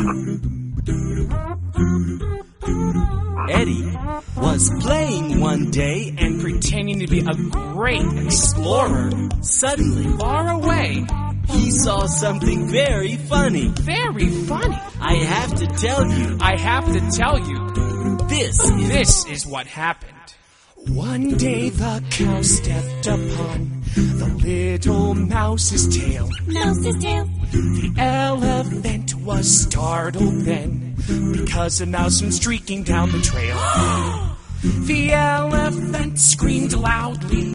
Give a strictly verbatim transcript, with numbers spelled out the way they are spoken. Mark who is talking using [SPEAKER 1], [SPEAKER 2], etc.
[SPEAKER 1] Eddie was playing one day and
[SPEAKER 2] pretending to be a great explorer.
[SPEAKER 1] Suddenly,
[SPEAKER 2] Far away.
[SPEAKER 1] he saw something very funny.
[SPEAKER 2] Very funny.
[SPEAKER 1] I have to tell you,
[SPEAKER 2] I have to tell you,
[SPEAKER 1] this is...
[SPEAKER 2] this is what happened. One day the cow stepped upon the little mouse's tail.
[SPEAKER 3] Mouse's tail.
[SPEAKER 2] The elephant was startled then, because a mouse went streaking down the trail. The elephant screamed loudly.